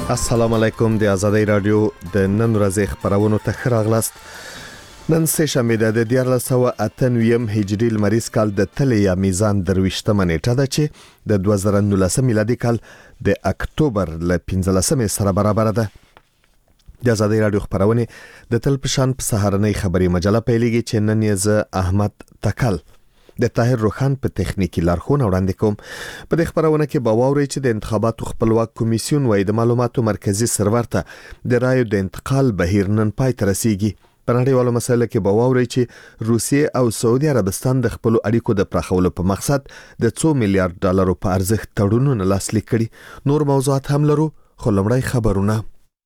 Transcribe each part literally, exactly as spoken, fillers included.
السلام علیکم. د آزادۍ رادیو د نن ورځې خبرونو ته ښه راغلاست. نن سه شنبه د دیارلس سوه اته نوي هجري لمریز کال د تلې یا میزان درویشتمه نیټه ده چې د دوه زره نولس میلادي کال د اکتوبر ل پنځلسمې سره برابر ده. د آزادۍ رادیو خبرونه د تل پشان په سهارنۍ خبري مجله پیلېږي چې نن یې ز احمد تکل د طاهر روخان په تخنیکی لارښوونه وړاندې کوم. په دې خبرونه کې به واورئ چې د انتخاباتو خپلواک کمیسیون وایي د معلوماتو مرکزی سرور ته د رایو د انتقال بهیر نن پای ته رسیږي. په نړیوالو مسایلو کې به واورئ چې روسیې او سعودي عربستان د خپل اړیکو د پراخولو په مقصد د څو میلیارډ ډالرو په ارزښت تړونونه لاسلیک کړي. نور موضوعات هم لرو، خو لومړی خبرونه.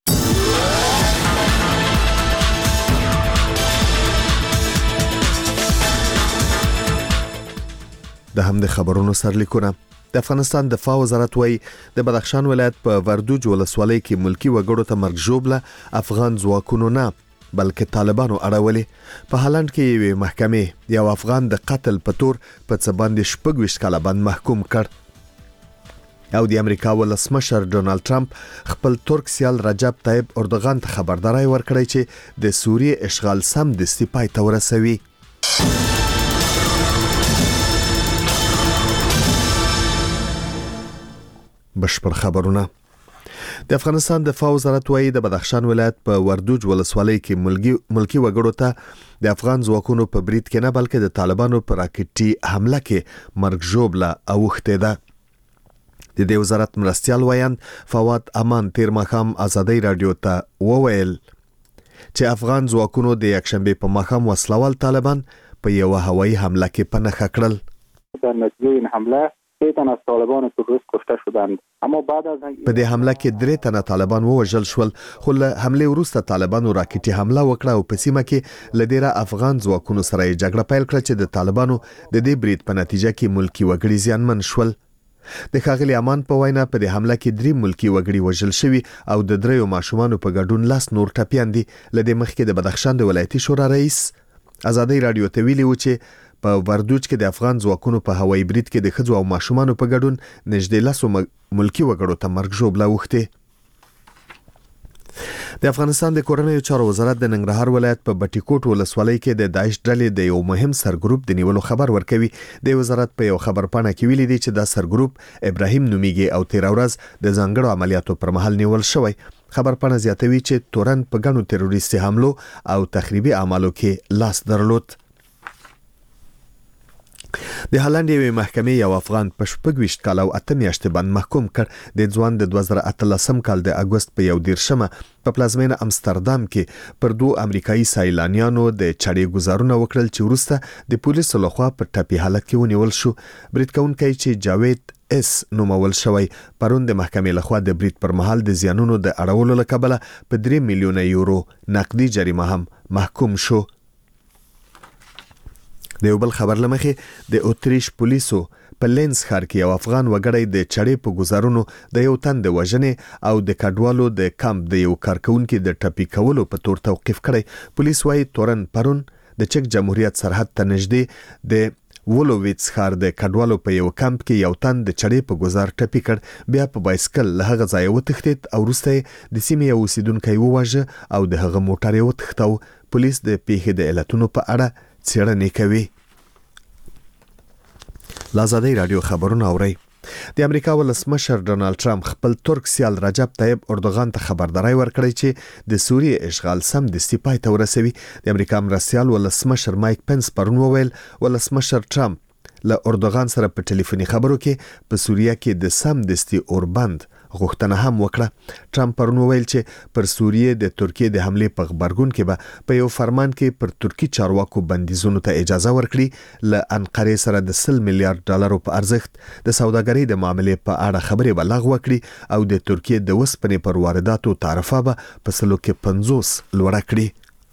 د هم د خبرونو سرلیکونه. د افغانستان دفاع وزارت وایي د بدخشان ولایت په وردوج ولسوالۍ کې ملکی وګړو ته مرګ ژوبله افغان ځواکونو نه بلکې طالبانو اړولې. په هالند کې یو محکمې یو افغان د قتل په تور په څه باندې شپږ ویشت کاله باندې محکوم کړ. او د امریکا ولسمشر ډونالد ټرمپ خپل ترک سیال رجب طیب اردوغان ته خبرداري ورکړی چې د سوریې اشغال سم دستي پای ته ورسوي. بشپړ خبرونه. د افغانستان دفاع وزارت وایي د بدخشان ولایت په وردوج ولسوالۍ کې ملکی ملکی وګړو ته د افغان ځواکونو په برید کې نه بلکې د طالبانو پر راکټي حمله کې مرګ ژوبله اوښته ده. د دې وزارت مرستيال وایند فواد امان تیر مخام آزادۍ رادیو ته وویل چې افغان ځواکونو د یکشنبه په مخام وسلوال طالبان په یو هوایي حمله کې پناه کړل. در نتیجه این حمله سه تن از طالبان تروریست کشته شدند. اما بعد از په دې حمله کې درې تنه طالبان ووژل شول، خو له حمله وروسته طالبانو راکټي حمله وکړه او په سیمه کې لدیره افغان ځواکونو سره جګړه پیل کړه چې د طالبانو د دې برید په نتیجه کې ملکی وګړي زیانمن شول. د ښاغلي امان په وینا په دې حمله کې درې ملکی وګړي وژل شوي او د دریو ماشومانو په ګډون لاس نور ټپیان دي. لدې مخکې د بدخشان د ولایتي شورا رئیس آزادۍ رادیو ته ویلي و چې په وردوج کې د افغان ځواکونو په هوایي برید کې د ښځو او ماشومانو په ګډون نږدې لسو ملکی وګړو ته مرګ ژوبله اوښتې. د افغانستان د کورنیو چارو وزارت د ننګرهار ولایت په بټي کوټ ولسوالۍ کې د داعش ډلې د یو مهم سرګروپ د نیولو خبر ورکوي. د وزارت په یو خبرپاڼه کې ویلي دی چې دا سرګروپ ابراهیم نومیږي او تیر ورځ د ځانګړو عملیاتو پر مهال نیول شوی. خبرپاڼه زیاتوي چې تورن په ګڼو تروریستي حملو او تخریبي اعمالو کې لاس درلود. د هالند یوې محکمې یو افغان په شپږ ویشت کال او اته میاشتې باندې محکوم کړ. د ځوان د دوه زره اتلسم کال د اګوست په یو دیرشمه په پلازمینه امستردام کې پر دوه امریکایي سایلانیانو د چړې گزارونه وکړل چې وروسته د پولیسو لخوا په ټاپي حالت کې ونیول شو. برید کوونکی چې جاوید اس نومول شوی پرون د محکمې لخوا د برید پر مهال د زیانونو د اړولو لکبله په درې میلیونه یورو نقدي جریمه هم محکوم شو. د یو بل خبر لمخې د اوتریش پولیسو په لینز ښار کې یو افغان وګړی د چړې په گزارونو د یو تن د وژنې او د کډوالو د کمپ د یو کارکونکو د ټپي کولو په تور توقیف کړی. پولیس وايي تورن پرون د چک جمهوریت سرحد ته نږدې د وولوویټس ښار د کډوالو په یو کمپ کې یو تن د چړې په گزار ټپي کړ. بیا په بایسکل له هغه ځای وتښتید او وروسته د سیمې یو اوسیدونکی وواژه او د هغه موټر یې وتښتاو. پولیس د پیښې د علتونو په اړه څېړنې کوي. آزادۍ رادیو خبرونه اورئ. د امریکا ولسمشر ډونالد ټرمپ خپل ترک سیال رجب طیب اردوغان ته خبرداري ورکړی چې د سوریې اشغال سم دستي پای ته ورسوي. د امریکا مرستيال ولسمشر مایک پنس پرون وویل ولسمشر ټرمپ له اردوغان سره په ټلیفوني خبرو کې په سوریه کې د سم دستي اوربند غوښتنه هم وکړه. ټرمپ پرون وویل چې پر سوریې د ترکیې د حمله په خبرګون کې به په یو فرمان کې پر ترکی چارواکو بندیزونو ته اجازه ورکړي. له انقره سره د سل میلیارډ ډالرو په ارزښت د سوداګرۍ د معاملې په اړه خبرې به لغوه کړي او د ترکیې د وسپنې پر وارداتو تعرفه به په سلو کې پنځوس لوړه کړي.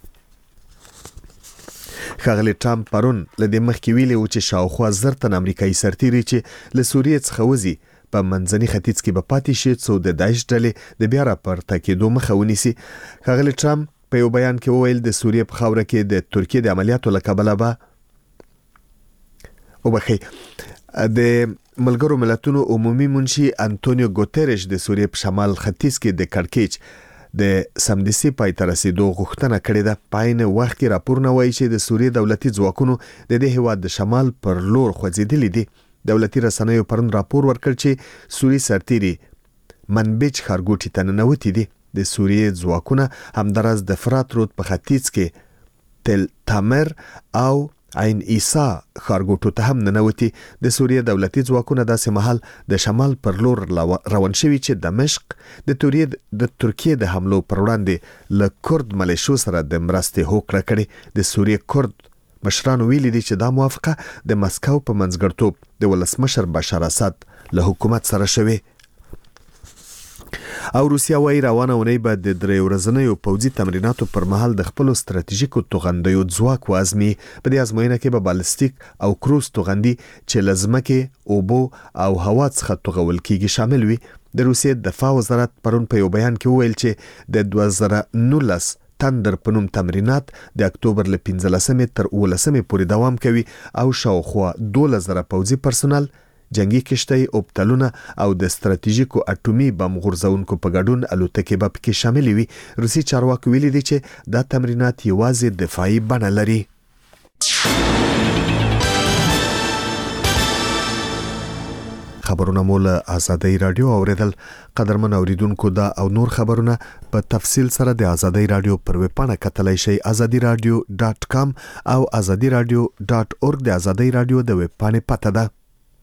ښاغلي ټرمپ پرون له دې مخکې ویلي و چې شاوخوا زر تن امریکایي سرتیري چې له سوریې څخه وځي په منځني ختیځ کې به پاتې شي څو د داعش ډلې د بیا راپورته کېدو مخه ونیسي. ښاغلي ټرمپ په یو بیان کې وویل د سوریې په خاوره کې د ترکیې د عملیاتو له کبله به وبخي د ملګرو ملتونو عمومي منشي انټونیو ګوتریش د سوریې په شمال ختیځ کې د کړکېچ د سمدسي پای ته رسیدو غوښتنه کړې ده. په عین وخت کې راپورونه وایي چې د سوریې دولتي ځواکونو د دې هیواد د شمال پر لور خوځېدلي دي. دولتي رسنیو پرون راپور ورکړ چې سوری سرتیري منبج ښارګوټي ته ننوتي دي. د سوریې ځواکونه همداراز د فرات رود په ختیځ کې تل تامر او عین عیسی ښارګوټو ته هم ننوتي. د سوریې دولتي ځواکونه داسې مهال د شمال پر لور روان شوي چې دمشق د تورې د ترکیې د حملو پر وړاندې له کورد ملیشو سره د مرستې هوکړه کړې. د سوریې کورد مشرانو ویلي دي چې دا موافقه د مسکو په منځګړیتوب د ولسمشر بشار اسد له حکومت سره شوې. او روسیا وايي روانه ونی به د درې ورځنیو پوځي تمریناتو پر مهال د خپل ستراتیژیکو توغندیو ځواک وازمي. په دې ازموینه کې به بالستیک او کروز توغندي چې لزمکه اوبو او هوا څخه توغول کیږي شامل وي. د روسیې دفاع وزارت پرون په یو بیان کې وویل چې د دوه زره نولس تندر په نوم تمرینات د اکتوبر له پنځلسمې تر اوولسمې پورې دوام کوي او شاوخوا دولس زره پوځي پرسونل، جنگي کشتۍ، اوبتلونه او د ستراتیژیکو اټومي بم غورځونکو په ګډون الوتکې به پکې شامل وي. روسي چارواکي ویلي دي چې دا تمرینات یوازې دفاعي بڼه لري. خبرونه مول آزادۍ رادیو اوریدل. قدرمن اوریدونکو دا او نور خبرونه په تفصیل سره د آزادۍ رادیو پر ویب پاڼه کتلای شئ azadi radio dot com او azadi radio dot org د آزادۍ رادیو د ویب پاڼې پته ده.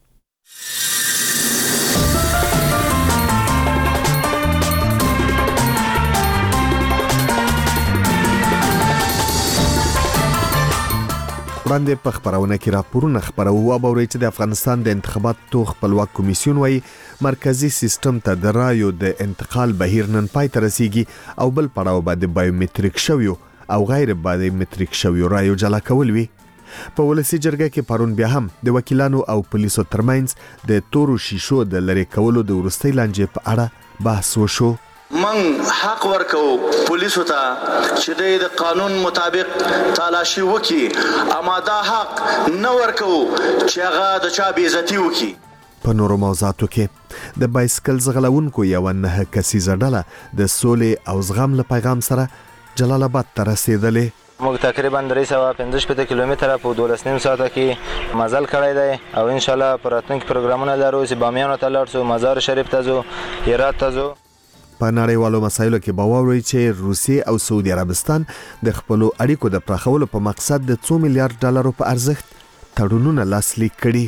وړاندې په خبرونه کې راپورونه خبرو او باوري چې د افغانستان د انتخاباتو خپلواک کمیسیون وايي مرکزی سیستم ته د رایو د انتقال بهیر نن پای ته رسیږي او بل پړاو به د بایومټریک شویو او غیر بایومټریک شویو رایو جلا کول وي. په ولسی جرګه کې پرون بیا هم د وکیلانو او پولیسو ترمنځ د تورو شیشو د لری کولو د ورستۍ لانجې په اړه بحث وشو. من حق ورکو پولیسو ته چې د قانون مطابق تالاشي وکي، اما دا حق نه ورکو چې هغه د چا بې عزتي وکي. په نورو موضوعاتو کې د بایسکل زغلونکو یو نه کسیزه ډله د سولې او زغم له پیغام سره جلال آباد ته رسیدلې. موږ تقریبا درې سوه پنځه شپېته کیلومتره په دولس نیم ساعته کې مزل کړی دی او ان شاء الله په راتلونکي پروګرامونه لرو چې بامیانو ته لاړ شو، مزار شریف ته ځو، هرات ته ځو. په نړیوالو مسایلو کې به واورئ چې روسیې او سعودي عربستان د خپلو اړیکو د پراخولو په مقصد د څو میلیارډ ډالرو په ارزښت تړونونه لاسلیک کړي.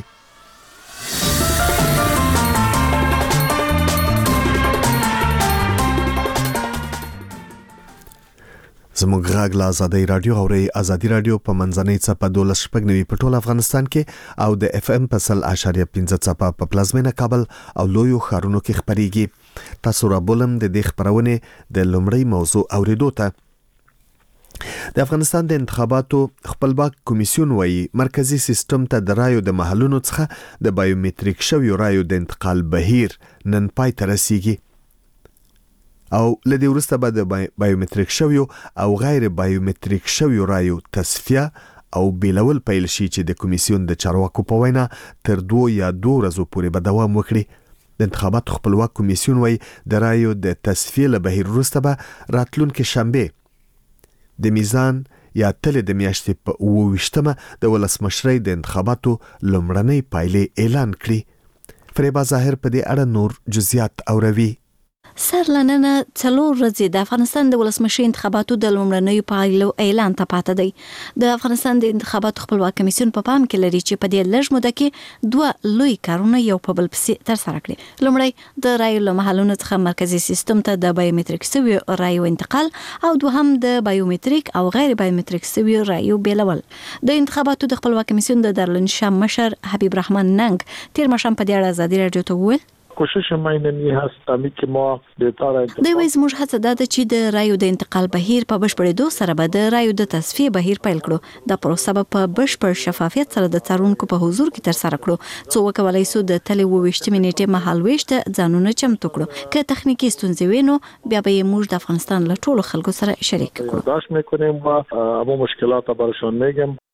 زموږ غږ له آزادۍ رادیو اورئ. آزادۍ رادیو په منځنۍ څپه دولس شپږ نوي په ټول افغانستان کې او د اف ام په سل اشاریه پنځه څپه په پلازمینه کابل او لویو ښارونو کې خپریږي. تاسو را بولم د دې خبرونې د لومړۍ موضوع اوریدو ته. د افغانستان د انتخاباتو خپلواک کمیسیون وايي مرکزی سیستم ته د رایو د محلونو څخه د بایومټریک شویو رایو د انتقال بهیر نن پای ته رسیږي او لدې وروسته به د بایومټریک شویو او غیر بایومټریک شویو رایو تصفیه او بیلول پیل شي چې د کمیسیون د چارواکو په وینا تر دوه یا دوه ورځو پورې به دوام وکړي. د انتخاباتو خپلواک کمیسیون وايي د رایو د تصفیه له بهیر وروسته به راتلونکي شنبه د میزان یا تلې د میاشتې په اووه ویشتمه د ولسمشرۍ د انتخاباتو لومړنۍ پایلې اعلان کړي. فریبا ظاهر په دې اړه نور جزئیات اوروي. سر لننه څلور ورځې د افغانستان د ولسمشرۍ انتخاباتو د لومړنیو پایلو اعلان ته پاته دی. د افغانستان د انتخاباتو خپلواک کمیسیون په پام کې لري چې په دې لږ موده کې دوه لوی کارونه یو په بل پسې ترسره کړي. لومړی د رایو له محلونو څخه مرکزی سیستم ته د بایومټریک سوي رایو انتقال او دوهم د بایومټریک او غیر بایومټریک سوي رایو بیلول. د انتخاباتو د خپلواک کمیسیون د دارالانشا مشر حبیب رحمان ننګ تیر ماښام په دې اړه آزادۍ رادیو ته وویل کوشش ما اینمی هست امی که ما بهتر انتخاب دوی زموږ هڅه ده چې د رایو د انتقال بهیر په بشپړېدو سره به د رایو د تصفیه بهیر پیل کړو. د پروسه په بشپړ شفافیت سره د څارونکو په حضور کې ترسره کړو څو وکولای سو د تلې اووه ویشتمې نیټې مهال ویشت ځانونه چمتو کړو. که تخنیکی ستونزې وي نو بیا به یې موږ د افغانستان له ټولو خلکو سره شریک کړو. برداشت میکنیم و اما مشکلات برشان میگم.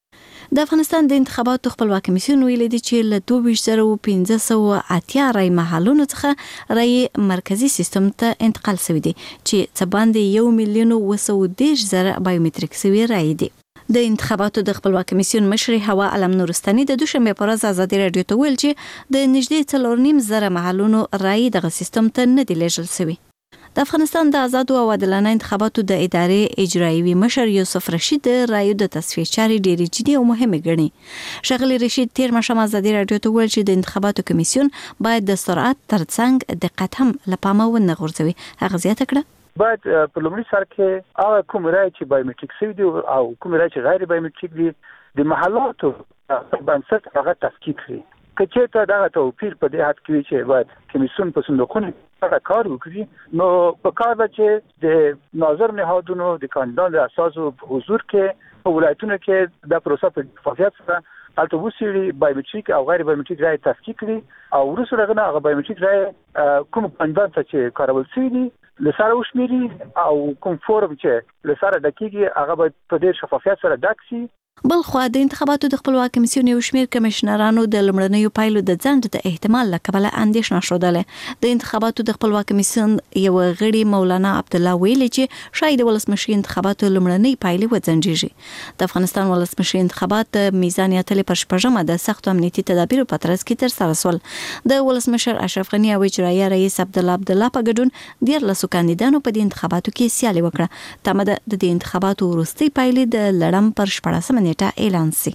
د افغانستان د انتخاباتو خپلواک کمیسیون ویلي دی چې له دوه ویشت زره پنځه سوه اتیا رای محلونو څخه رای مرکزی سیستم ته انتقال شوی دی چې څه باندې یو میلیون و سوه دېرش زره بایومتریک شوي رای دي. د انتخاباتو د خپلواک کمیسیون مشر هوا علم نورستاني د دوشنبه پر ورځ ازادي رادیو ته ویل چې د نږدې څلور نیم زره محلونو رای دغه سیستم ته نه دی لیږل شوی. د افغانستان د آزادو او عادلانه انتخاباتو د ادارې اجرایوي مشر یوسف رشید د رایو د تصفیه چارې ډېرې جدي او مهمه ګڼي. ښاغلي رشید تیر ماښام ازادي رادیو ته ویل چې د انتخاباتو کمیسیون باید د سرعت ترڅنګ دقت هم له پامه ونه غورځوي. هغه زیاته کړه باید په لومړي سر کې هغه کوم رای چې بایومتریک شوي دي او کوم رای چې غیر بایومتریک دي د محلاتو بنسټ هغه تفکیک کړي. که چېرته دغه توپیر په دې حد کې وي چې باید کمیسیون په صندوقونو سره کار وکړي نو په کار به چې د ناظر نهادونو د کاندیدانو د اساسو حضور کې په ولایتونو کې د پروسه په شفافیت سره هلته وڅېړي بایومتریک او غیر بایومتریک رای تفکیک کړي او وروسته هغه نه هغه بایومتریک رای کوم کاندیدان ته چې کارول شوي دي لساره وشمېري او کوم فورم چې لساره ډکېږي هغه باید په ډېر شفافیت سره ډک شي. بل خو د انتخاباتو د خپلواک کمیسیون یو شمېر کمشنرانو د لومړنیو پایلو د ځنډ د احتمال له کبله اندېښنه ښودله. د انتخاباتو د خپلواک کمیسیون یو غړي مولانا عبدالله ویلي چې شاید ولسمشي انتخاباتو لومړنۍ پایلې وځنډېږي. د افغانستان ولسمشي انتخابات د میزان یاتلې پر شپږمه د سختو امنیتي تدابیرو په ترڅ کې ترسره شول. د ولسمشر اشرف غني او اجرایي رئیس عبدالله عبدالله په ګډون دیارلسو کاندیدانو په دې انتخاباتو کې سیالي وکړه. تمه ده د دې انتخاباتو وروستۍ پایلې د لړم پر شپاړسمه اعلان سي.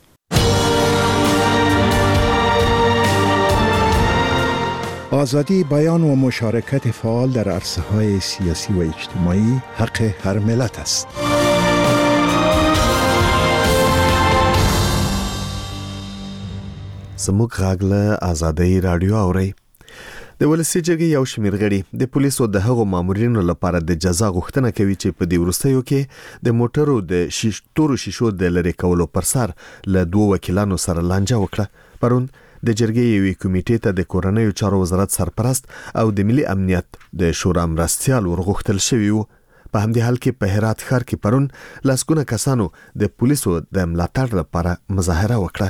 آزادی بیان و مشارکت فعال در عرصه‌های سیاسی و اجتماعی حق هر ملت است. زموږ غږ له آزادۍ رادیو اورئ. د ولسی جرګې یو شمېر غړي د پولیسو د هغو مامورینو لپاره د جزا غوښتنه کوي چې په دې وروستیو کې د موټرو د شیشتورو شیشو د لرې کولو پر سر له دوه وکیلانو سره لانجه وکړه. پرون د جرګې یوې کمیټې ته د کورنیو چارو وزارت سرپرست او د ملي امنیت د شورا مرستیال ورغوښتل شوي وو. په همدې حال کې په هرات ښار کې پرون لسګونه کسانو د پولیسو د ملاتړ لپاره مظاهره وکړه.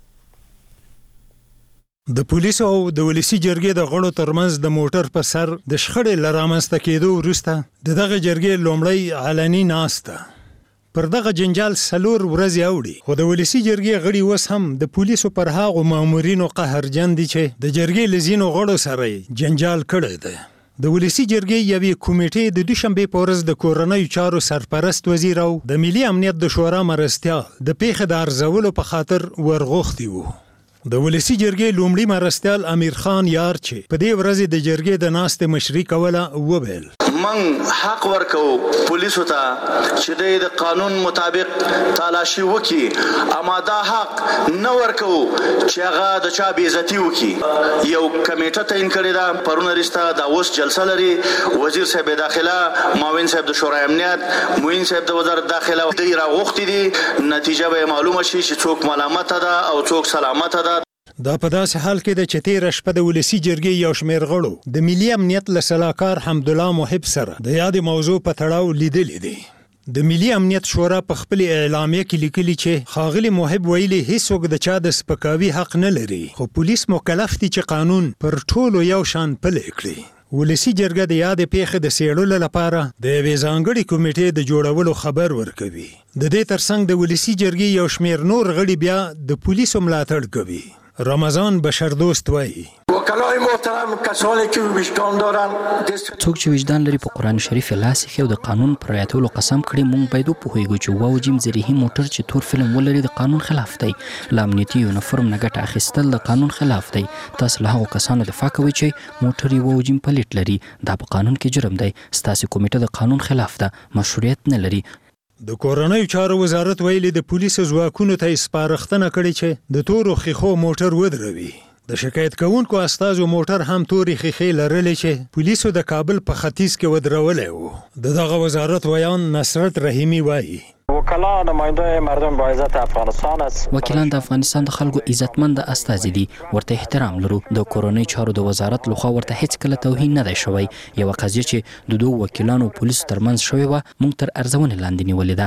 د پولیسو او د ولسی جرګې د غړو ترمنځ د موټر په سر د شخړې لرامسته کېدو وروسته د دغه جرګې لومړی علني ناسته پر دغه جنجال سلور ورځې اوړي. خو د ولسی جرګې غړي اوس هم د پولیسو پر هغو مامورینو قهرجن دي چې د جرګې له ځینو غړو سره جنجال کړی دی. د ولسی جرګې یوې کمیټې د دوشنبې په ورځ د کورنیو چارو سرپرست وزیر او د ملي امنیت د شورا مرستیال د پیښې د ارزولو په خاطر ورغوښتي وو. د ولسی جرګې لومړي مرستیال امیر خان یار چې په دې ورځ د جرګې د ناستې مشري کوله وویل من حق ورکو پولیسو ته چې د قانون مطابق تالاشي وکي اما دا حق نه ورکو چې هغه د چا بې عزتي وکي. یو کمیټه تعین کړې ده پرون وروسته دا اوس جلسه لري. وزیر صاحب داخله معاون صاحب د شورای امنیت معین صاحب د وزارت داخله د راغوښتي دي نتیجه به معلومه شي چې څوک ملامت ده او څوک سلامت ده. دا په داسې حال کې د چې تېره شپه د ولسی جرګې یو شمېر غړو د ملي امنیت له سلاکار حمدالله محب سره د یادې موضوع په تړاو لیدلې دي. د ملي امنیت شورا په خپل اعلامیه کې لیکلي چې ښاغلي محب ویلي هیڅوک د چا د سپکاوي حق نه لري خو پولیس مکلف دي چې قانون پر ټولو یو شان پلی کړي. ولسی جرګه د یادې پیښې د څېړلو لپاره د یوې ځانګړې کمیټې د جوړولو خبر ورکوي. د دې ترڅنګ د ولسی جرګې یو شمېر نور غړي بیا د پولیسو ملاتړ کوي. رمضان بشردوست وایي وکلای محترم کسانی که وجدان دارن څوک چې وجدان لري په قرآن شریف لاس کې او د قانون پر رعایتولو قسم کړي مونږ باید وپوهیږو چې واو جیم زریحي موټر چې تور فلم ولري د قانون خلاف دی. له امنیتي یونیفورم نه ګټه اخیستل د قانون خلاف دی. تاسو له هغو کسانو دفاع کوئ چې موټر یې واو جیم پلیټ لري. دا په قانون کې جرم دی. ستاسې کمیټه د قانون خلاف ده. مشروعیت نه لري. د کورنیو چارو وزارت ویلي د پولیسو ځواکونو ته سپارښتنه کړې چې د تورو ښیښو موټر ودروي. د شکایت کوونکو استازو موټر هم تورې ښیښې لرلې چې پولیسو د کابل په ختیځ کې ودرولی و. د دغه وزارت ویان نصرت رحیمی وایي وکلا نماینده مردم با عزت افغانستان است. وکیلان د افغانستان د خلکو عزتمند استازي دي. ورته احترام لرو. د کورنۍ چارو د وزارت لخوا ورته هیڅ کله توهین نه دی شوی. یو قضیه چې د دوه وکیلانو پولیسو ترمنځ شوې وه موږ تر ارزونې لاندې نیولې ده.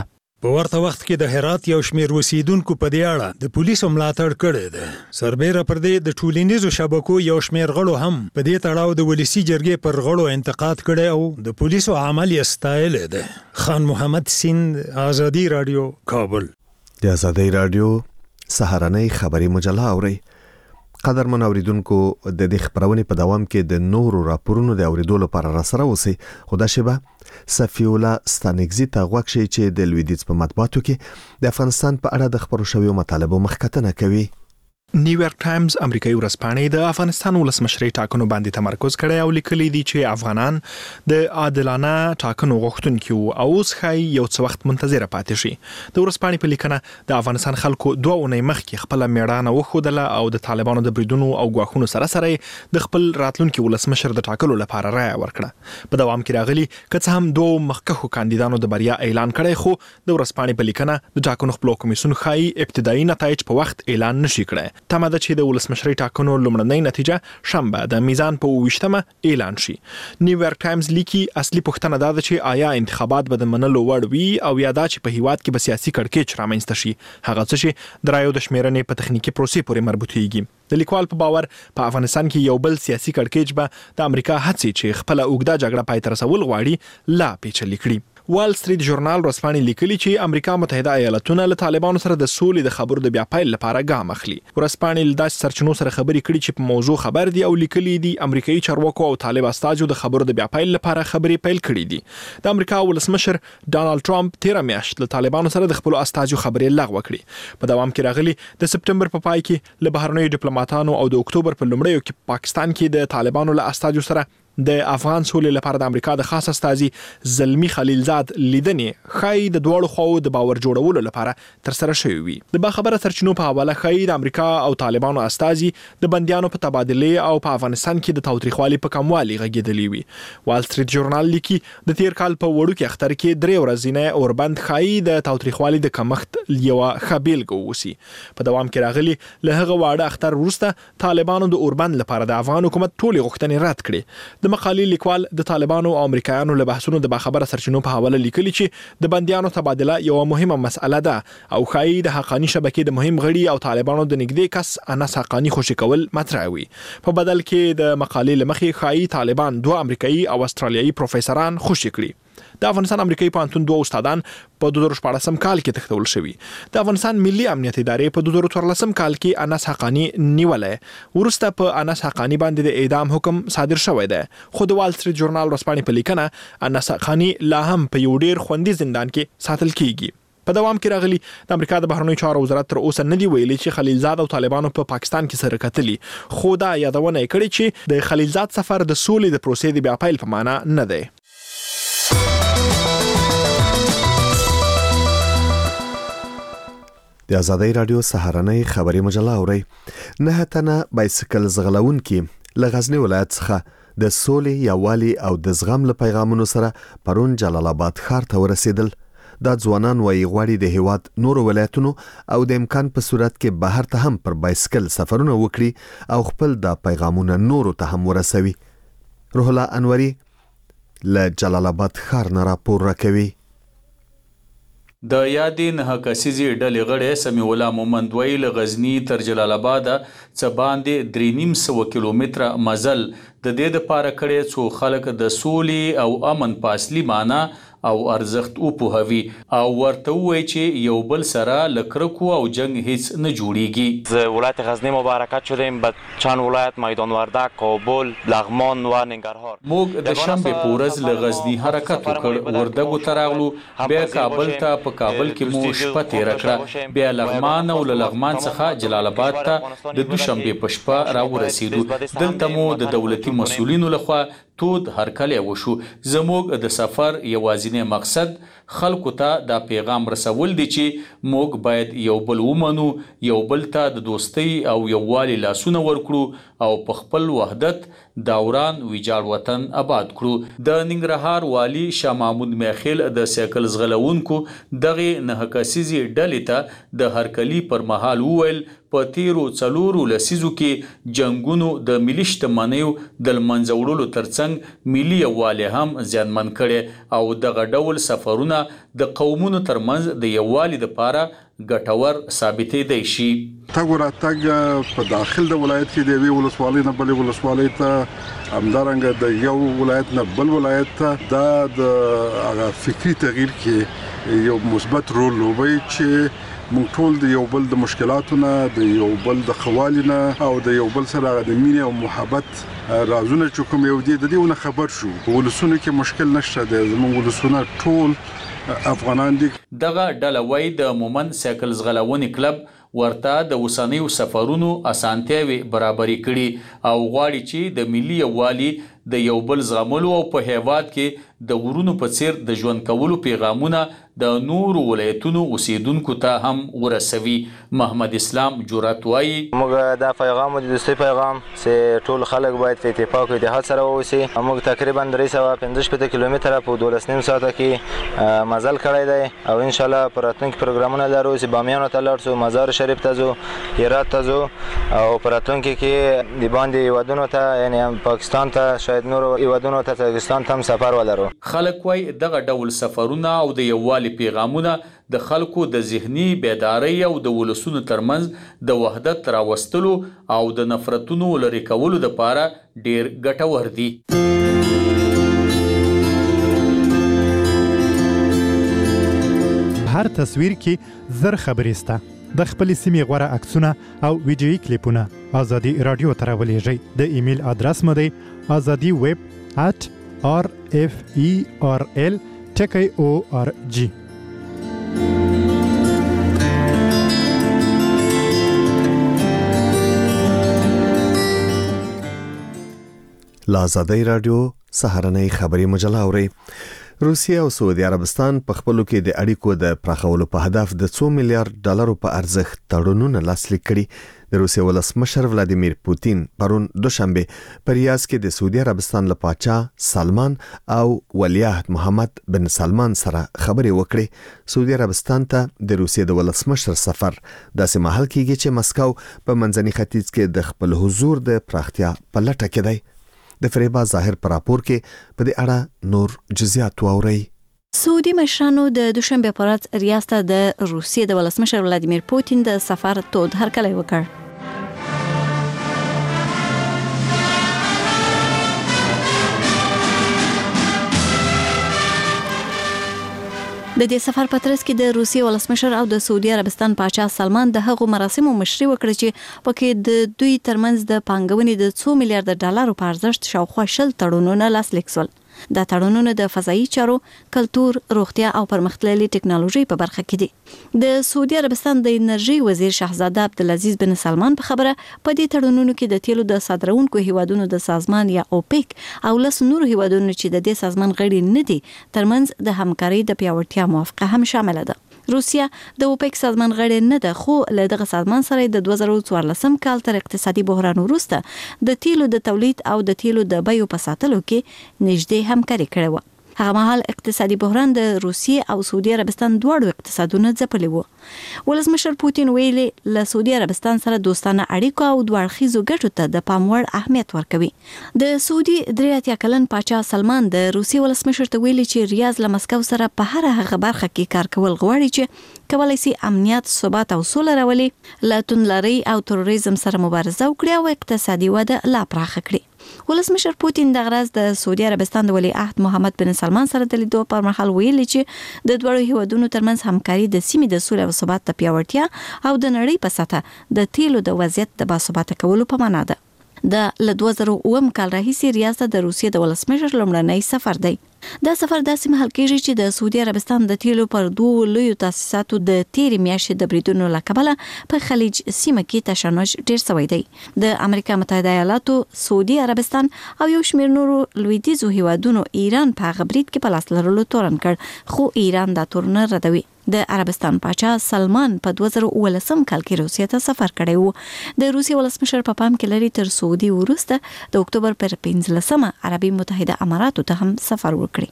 په ورته وخت کې د هرات یو شمېر اوسیدونکو په دې اړه د پولیسو ملاتړ کړی دی. سربیره پر دې د ټولنیزو شبکو یو شمېر غړو هم په دې تړاو د ولسي جرګې پر غړو انتقاد کړی او د پولیسو عمل یې ستایلی دی. خان محمد سیند، آزادي راډیو، کابل. د آزادي راډیو سهارنۍ خبري مجله اورئ. قدرمن اوریدونکو، د دې خبرونې په دوام کې د نورو راپورونو د اوریدو لپاره راسره اوسئ. خو دا شیبه صفی الله ستانکزي ته غوږ شئ چې د لویدیځ په مطبوعاتو کې د افغانستان په اړه د خبرو شویو مطالبو مخکتنه کوي. نیویارک ټایمز امریکایي ورځپاڼې د افغانستان ولسمشرۍ ټاکنو باندې تمرکز کړی او لیکلي دي چې افغانان د عادلانه ټاکنو غوښتونکي وو او اوس ښایي یو څه وخت منتظره پاتې شي. د ورځپاڼې په لیکنه د افغانستان خلکو دوه اونۍ مخکې خپله میړانه وښودله او د طالبانو د بریدونو او ګواښونو سره سره د خپل راتلونکي ولسمشر د ټاکلو لپاره رایه ورکړه. په دوام کې راغلي که څه هم دوه مخکښو کاندیدانو د بریا اعلان کړی، خو د ورځپاڼې په لیکنه د ټاکنو خپلو کمیسیون ښایي ابتدایي نتایج په وخت اعلان نشي کړی. تمه ده چې د ولسمشرۍ ټاکنو لومړنۍ نتیجه شنبه د میزان په اوویشتمه اعلان شي. نیویارک ټایمز لیکي اصلي پوښتنه دا ده چې آیا انتخابات به د منلو وړ وي او یا دا چې په هیواد کې به سیاسي کړکېچ رامنځته شي، هغه څه چې د رایو د شمیرنې په تخنیکي پروسې پورې مربوطېږي. د لیکوال په باور په افغانستان کې یو بل سیاسي کړکېچ به د امریکا هڅې چې خپله اوږده جګړه پای ته رسول غواړي لا پیچلې کړي. وال سټریټ ژورنال ورځپاڼې لیکلي چې امریکا متحده ایالتونه له طالبانو سره د سولې د خبرو د بیا پیل لپاره ګام اخلي. ورځپاڼې له داسې سرچینو سره خبرې کړي چې په موضوع خبر دي او لیکلي دي امریکایي چارواکو او طالب استازو د خبرو د بیا پیل لپاره خبرې پیل کړي دي. د امریکا ولسمشر ډانالډ ټرمپ تیره میاشت له طالبانو سره د خپلو استازو خبرې لغوه کړي. په دوام کې راغلي د سپټمبر په پای کې له بهرنیو ډیپلوماټانو او د اکتوبر په لومړیو کې پاکستان کې د طالبانو له استازو سره د افغان سولې لپاره د امریکا د خاص استازي زلمی خلیلزاد لیدنې ښایي د دواړو خواو د باور جوړولو لپاره ترسره شوې وي. د باخبره سرچینو په حواله ښایي د امریکا او طالبانو استازي د بندیانو په تبادله او په افغانستان کې د تاوتریخوالي په کموالي غږېدلي وي. وال سټریټ ژورنال لیکي د تیر کال په وړوکي اختر کې درې ورځې اوربند ښایي د تاوتریخوالي د کمښت یوه ښه بیلګه واوسي. په دوام کې راغلي له هغه واړه اختر وروسته طالبانو د اوربند لپاره د افغان حکومت ټولې غوښتنې رد کړې. د مقالې لیکوال د طالبانو او امریکایانو له بحثونو د باخبره سرچینو په حواله لیکلي چې د بندیانو تبادله یو مهمه مسأله ده او ښایي د حقانی شبکې د مهم غړي او طالبانو د نږدې کس انس حقانی خوشي کول مطرح وي. په بدل کې د مقالې لمخې ښایي طالبان دوه امریکایي او استرالیایي پروفیسوران خوشي کړي. د افغانستان امریکایي پوهنتون دوه استادان په دوه زره شپاړسم کال کې تښتول شوي. د افغانستان ملي امنیت ادارې په دوه زره څوارلسم کال کې انس حقانی نیولی. وروسته په انس حقانی باندې د اعدام حکم صادر شوی دی، خو د وال سټریټ ژورنال ورځپاڼې په لیکنه انس حقانی لا هم په یو ډیر خوندي زندان کې ساتل کیږي. په دوام کې راغلي د امریکا د بهرنیو چارو وزارت تر اوسه نه دی ویلي چې خلیلزاد او طالبانو په پا پاکستان کې سره کتلي، خو دا یادونه یې کړې چې د خلیلزاد سفر د سولې د پروسې د بیا پیل په معنا نه دی. د آزادۍ راډیو سهارنۍ خبري مجله اورئ. نه تنه بایسکل زغلونکي له غزنی ولایت څخه د سولې، یووالي او د زغم له پیغامونو سره پرون جلال آباد ښار ته ورسېدل. دا ځوانان وایي غواړي د هیواد نورو ولایتونو او د امکان په صورت کې بهر ته هم پر بایسکل سفرونه وکړي او خپل د پیغامونه نورو ته هم ورسوي. روح الله انوري له جلال آباد ښار نه راپور راکوي. د یادې نه کسیزې ډلې غړی سمیع الله مومند وایي له غزني تر جلال آباد څه باندې درې نیم سوه کیلومتره مزل د دې دپاره کړی څو خلک د سولې او امن په اصلي معنا او ارزښت وپوهوي او ورته ووایي چې یو بل سره له کرکو او جنگ هیڅ نه جوړیږي. از ولایت غزنی مبارکت شدیم به چند ولایت میدان وردک، کابل، لغمان و ننگرهار. موږ د شنبې په ورځ له غزني حرکت وکړ، وردګو ته راغلو، بیا کابل ته، په کابل کې مو شپه تېره کړه، بیا لغمان او له لغمان څخه جلال آباد ته د دوشنبې په شپه راورسېدو. دلته مو د دولتي مسؤلینو لخوا تود هرکلی وشو. زموږ د سفر یوازینی مقصد خلکو ته دا پیغام رسول دي چې موږ باید یو بل ومنو، یو بل ته د دوستۍ او یووالي لاسونه ورکړو او په خپل وحدت دوران ویجاړ وطن آباد کړو. د ننګرهار والي شاه محمود میخیل د سایکل ځغلونکو دغې نهه کسیزې ډلې ته د هرکلي پر مهال وویل په تیرو څلورو لسیزو کې جنګونو د ملي شتمنیو د له منځه وړلو ترڅنګ ملي یووالی هم زیانمن کړی او دغه ډول سفرونه پیغامونه د قومونو ترمنځ د یووالي لپاره ګټور ثابتېدای شي. تګ وراتګ په داخل د ولایت کې د یوې ولسوالۍ نه بلې ولسوالۍ ته همدارنګه د یو ولایت نه بل ولایت ته دا د فکري تغییر کې یو مثبت رول لوبوي چې موږ ټول د یو بل د مشکلاتو نه د یو بل د خوالي نه او د یو بل سره د مینې او محبت رازونه چې کوم یو دي د دې ونه خبر شو. ولسونه کې مشکل نشته د زموږ ولسونه ټول افغانان دي. دغه ډله وای د مومن سایکل زغلونی کلب ورته د وسانیو سفرونو اسانتیاوي برابرۍ کړي او غواړي چې د ملي یووالي د یو بل زغملو او په هیواد کې د ورونو په څیر د ژوند کولو پیغامونه د نورو ولایتونو اوسیدونکو ته هم ورسوي. محمد اسلام جرأت وایي موږ دا پیغام د دوستۍ پیغام چې ټول خلک باید په اتفاق او اتحاد سره واوسي. موږ تقریبا درې سوه پنځه شپېته کیلومتره په دولس نیم ساعته کې مزل کړی دی او ان شاء الله په راتلونکي پروګرامونه لرو چې بامیانو ته لاړ شو، مزار شریف ته ځو، هرات ته ځو او په راتلونکي کې د باندې هیوادونو ته یعنی پاکستان ته شاید نورو هیوادونو ته تاجکستان ته هم سفر ولرو. خلک وایي دغه ډول سفرونه او د یووالي پیغامونه د خلکو د ذهني بیدارۍ او د ولسونو ترمنځ د وحدت راوستلو او د نفرتونو لرې کولو لپاره ډیر ګټور دي. هر تصویر کې زر خبرې سته. د خپلې سیمې غوره عکسونه او ویډیویي کلیپونه ازادي رادیو ته راولېږئ. د ایمیل ادرس مو دی ازادي ویب at r f e r l ټکی او ار جی. لا آزادۍ رادیو سهارنۍ خبري مجله اوري. روسیه او سعودي عربستان په خپلو کې د اړیکو د پراخولو په هدف د څو میلیارډ ډالرو په ارزښت تړونونه لاسلیک کړي. د روسیې ولسمشر ولادیمیر پوتین پرون دوشنبه په ریاض کې د سعودي عربستان له پاچا سلمان او ولیعهد محمد بن سلمان سره خبرې وکړې. سعودي عربستان ته د روسیې د ولسمشر سفر داسې مهال کېږي چې مسکو په منځني ختیځ کې د خپل حضور د پراختیا په لټه کې دی. د فریبا ظاهر پر راپور کې په دې اړه نور جزئیات واورئ. سعودي مشرانو د دوشنبه په ورځ ریاض ته د روسیې د ولسمشر ولادیمیر پوتین د سفر تود هرکلی وکړ. د دې سفر په ترڅ کې د روسیې ولسمشر او د سعودي عربستان پاچا سلمان د هغو مراسمو مشري وکړه چې پکې د دوی ترمنځ د پانګونې د څو میلیارډ ډالرو په ارزښت شاوخوا شل تړونونه لاسلیک شول. دا تړونونه د فضایي چارو، کلتور، روغتیا او پرمختللې ټکنالوژي په برخه کې دي. د سعودي عربستان د انرژي وزیر شاهزاده عبدالعزیز بن سلمان په خبره په دې تړونونو کې د تیلو د صادرونکو هیوادونو د سازمان یا اوپیک او لس نور هیوادونو چې د دې سازمان غړي نه دي ترمنځ د همکارۍ د پیاوړتیا موافقه هم شامل ده. روسیا د اوپیک سازمان غړی نه ده، خو له دغه سازمان سره د دوه زره څوارلسم کال تر اقتصادي بحران وروسته د تیلو د تولید او د تیلو د بیو په ساتلو کې نږدې همکاري کړې وه. هغه مهال اقتصادي بحران د روسیې او سعودي عربستان دواړو اقتصادونه ځپلي وو. ولسمشر پوتین ویلي له سعودي عربستان سره دوستانه اړیکو او دوه اړخیزو ګټو ته د پام وړ اهمیت ورکوي. د سعودي درې اتیا کلن پاچا سلمان د روسیې ولسمشر ته ویلي چې ریاض له مسکو سره په هر هغه برخه کې کار کول غواړي چې کولای شي امنیت، ثبات او سوله راولي، له توندلارۍ او تروریزم سره مبارزه وکړي او اقتصادي وده لا پراخه کړي. ولسمشر پوتین د غرض د سعودي عربستان د ولیعهد محمد بن سلمان سره د لیدو پر مهال ویلي چې د دوه هیوادونو ترمنځ همکاري د سیمې د سولې او ثبات د پیاوړتیا او د نړۍ په سطح د تیلو د وضعیت د باثباته کولو په معنا ده. د له دوه زره اووم کال راهیسې ریاض ته د روسیې د ولسمشر لومړنی سفر دی. دا سفر داسې مهال کېږي چې د سعودي عربستان د تیلو پر دوه لویو تاسیساتو د تیرې میاشتې د بریدونو له کبله په خلیج سیمه کې تشنج ډیر شوی دی. د امریکا متحده ایالاتو، سعودي عربستان او یو شمېر نورو لویدیځو هیوادونو ایران په هغه برید کې په لاس لرلو تورن کړ، خو ایران دا تورن ردوي. د عربستان پاچا سلمان په دوه زره اوولسم کال کې روسیې ته سفر کړی و. د روسیې ولسمشر په پام کې لري تر سعودي وروسته د اکتوبر پر پنځلسمه عربي متحده اماراتو ته هم سفر وکړي.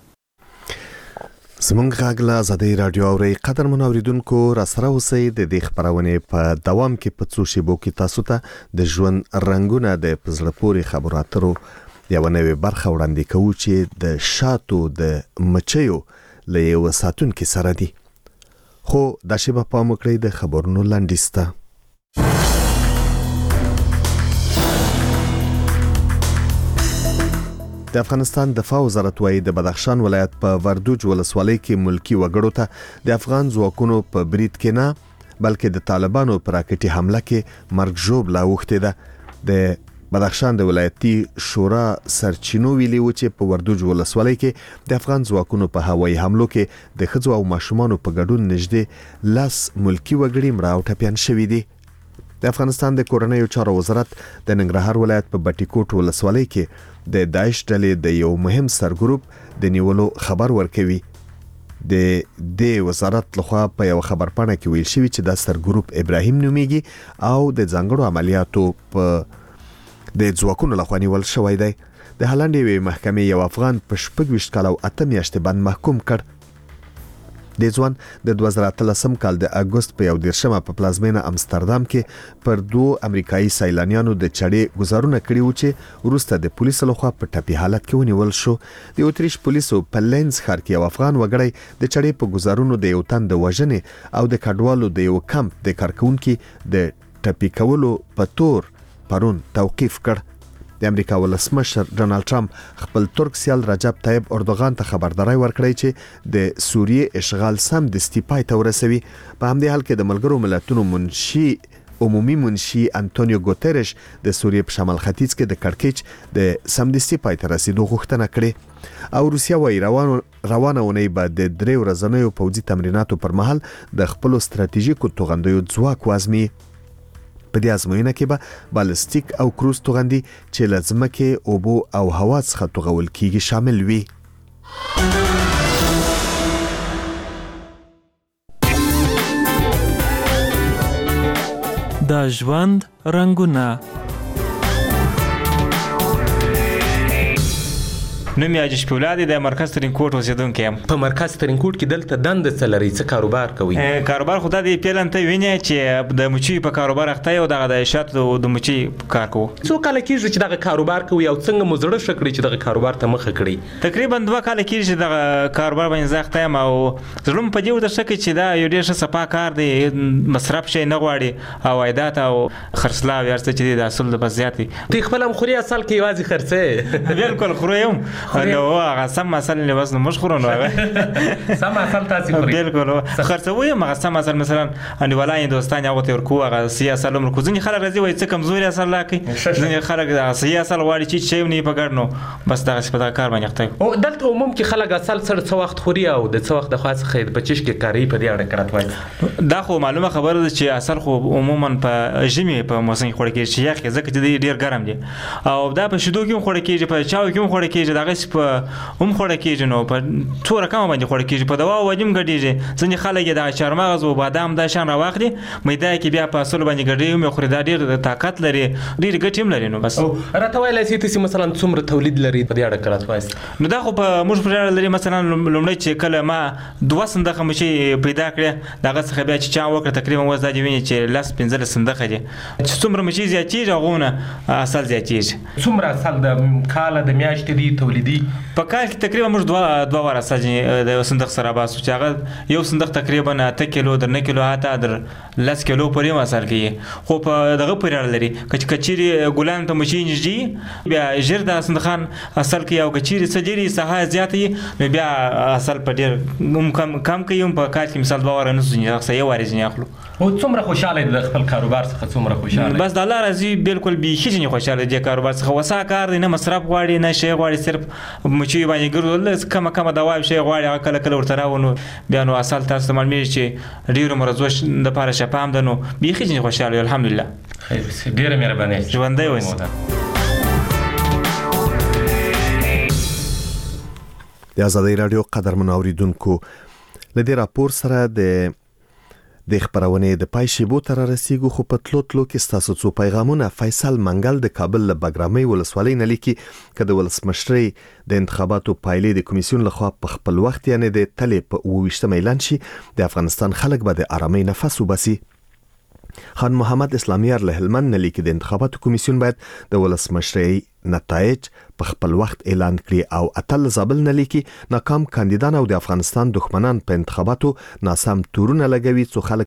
زمونږ غږ له آزادۍ رادیو اورئ. قدر منوریدونکو را سره اوسئ. د دې خبرونې په دوام کې په څو شیبو کې تاسو ته د ژوند رنګونه د په زړه پورې خبرو اترو یوه نوې برخه وړاندې کوو چې د شاتو د مچیو له یو ساتونکي سره دي. خو دا شیبه پام وکړئ د خبرونو لنډیز ته. د افغانستان دفاع وزارت وايي د بدخشان ولایت په وردوج ولسوالۍ کې ملکی وګړو ته د افغان ځواکونو په برید کې نه بلکې د طالبانو پر راکټي حمله کې مرګ ژوبله اوښتې ده. د بدخشان د ولایتي شورا سرچینو ویلي و چې په وردوج ولسوالۍ کې د افغان ځواکونو په هوایي حملو کې د ښځو او ماشومانو په ګډون نږدې لس ملکی وګړي مړه او ټپیان شوي دي. د افغانستان د کورنیو چارو وزارت د ننګرهار ولایت په بټي کوټ ولسوالۍ کې د داعش ډلې د یو مهم سرګروپ د نیولو خبر ورکوي. د دې وزارت لخوا په یو خبرپاڼه کې ویل شوی چې دا سرګروپ ابراهیم نومیږي او د ځانګړو عملیاتو په د ځواکونو لخوا نیول شوی دی. د هالند یوې محکمې یو افغان په شپږ ویشت کال او اته میاشتې باندې محکوم کړ. د ځوان د دوه زره اتلسم کال د اګوست په یو دیرشمه په پلازمینه امستردام کې پر دوه امریکایي سیلانیانو د چړې گزارونه کړي و چې وروسته د پولیسو لخوا په ټپي حالت کې ونیول شو. د اتریش پولیسو په لینز ښار کې یو افغان وګړی د چړې په گزارونو د یو تن د وژنې او د کډوالو د یو کمپ د کارکونکو د ټپي کولو په تور پرون توقیف کړ. د امریکا ولسمشر ډونالد ټرمپ خپل ترک سیال رجب طیب اردوغان ته خبرداري ورکړی چې د سوریې اشغال سم د استیپای ته ورسوي. په همدې حال کې د ملګرو ملتونو منشي عمومي منشي انټونیو ګوتریش د سوریې په شمال ختیځ کې د کړکېچ د سمدستي پای ته رسیدو غوښتنه کړې او روسیا وايي روانو روانه ونې به د درې ورځنیو پوځي تمریناتو پر مهال د خپل ستراتیژیکو توغندیو ځواک وازمي. په دې ازموینه کې به بالستیک او کروز توغندي چې له ځمکې، اوبو او هوا څخه توغول کیږي شامل وي. د ژوند رنګونه. نوم یې حاجي شفیع دی د مرکز ترینکوټ اوسیدونکی یم. په مرکز ترینکوټ کې دلته دنده څه لري؟ څه کاروبار کوي؟ کاروبار خو دا دی پیلن ته وینې چې د مچۍ په کاروبار اخته یو دغه د شاتو د مچۍ کار کوو. څو کال کېږي چې دغه کاروبار کوي او څنګه مو زړه ښه کړی چې دغه کاروبار ته مخه کړی؟ تقریبا دوه کال کېږي چې دغه کاروبار باندې زه اخته یم او زړه مې په دې ورته ښه کړي چې دا یو ډېر ښه صفا کار دی، مصرف شی نه غواړي او عایدات او خرڅلاو یې هر څه چې دی د اصل د بس زیات دي. ته خپل هم خوري اصل کې یوازې خرڅې؟ بالکل خورو یم نو سم اصل نه وزن مش خورونو هغه سم اصل تاسو خوري؟ بالکل خرڅوي مغه سم اصل مثلا ان ولای دوستان هغه تر کوه هغه سیاست لمر کو ځنی خلک راځي وای څه کمزوري اصل لاکي ځنی خلک د سیاست واړي چې شی نه پګړنو بس دا په کار باندې اخته. او دلته عموم کې خلک اصل سره څو وخت خوري او د څو وخت د خاص خیر بچش کې کاری په دې اړه کړت وای؟ دا خو معلومه خبره ده چې اصل خو عموما په ژمي په موسم کې خور کېږي یخ ځکه چې ډیر ګرم دي او دا په شیدو کې خور کېږي په چاو کې خور کېږي دا غس په هم خوړه کېږي نو په څو رقم باندې خوړه کېږي په دوا وجم ګډېږي. ځینې خلک د چارمغز او بادام دا شان راواخلي میده کې بیا په اصل باندې ګډېږي مې خوري دا ډېر طاقت لري ډېر ګټې هم لري. نو بس راته وایلی سي تاسې مثلا څومره تولید لري په دې اړه که راته وایاست؟ نو دا خو په موږ په اړه لري مثلا لومړی چې کله ما دوه صندوقه مچۍ پیدا کړې د هغه څخه بیا چې چا وکړه تقریبا اوس دا دې ویني چې لس پنځلس صندوقه دي چې څومره مچۍ زیاتېږي هغونه اصل زیاتېږي. څومره اصل د کاله د میاشتې دي تولیدي؟ په کال کې تقریبا موږ دوه دوه واره ساجي د صندوق سره باسو چې هغه یو صندوق تقریبا اته کیلو در نه کیلو اته در لس کیلو پورې مسال کوي. خو په دغه پورې اړه لري که کچيري ګلان ته مچۍ نږدې بیا ژر د صندوقان اصل کې او کچيري سجري سها زیاتې نو بیا اصل په ډیر کم کم کوي په کال کې مثال دوه واره نه سنجي هغه یو واره ځنی اخلو. او څومره خوشاله د خپل کاروبار څخه څومره خوشاله؟ بس د الله راضي بالکل به هیڅ نه خوشاله دي کاروبار څخه وسا کار نه مصرف غواړي نه شی غواړي صرف مچۍ باندې ګرځول کم کم دوا شی غواړي هغه کله کله ورته راونو بیا نو اصل تاسو معلومه چې ډیرو مرزوش د پاره شپام ده نو به هیڅ نه خوشاله الحمدلله. خیر ډیره مهرباني ژوندۍ اوسئ. د آزادۍ رادیو قدرمنو اوریدونکو لدې راپور سره د د خبرونه د پای شیبو تر رسیدو خو په تلو تلو کې ستاسو څو پیغامونه. فیصل منګل د کابل له بګرامۍ ولسوالۍ نه لیکي چې د ولسمشرۍ د انتخاباتو پایلې د کمیسیون لخوا په خپل وخت یعنی د تلې په اووه ویشتم اعلان شي د افغانستان خلک به د آرامۍ نفس وباسي. خان محمد اسلامیار له هلمند نه لیکي د انتخاباتو کمیسیون باید د ولسمشرۍ نتایج په خپل وخت اعلان کړي او اتل زابل نه لیکي ناکام کاندیدان او د افغانستان دښمنان په انتخاباتو ناسم تورونه لګوي څو خلک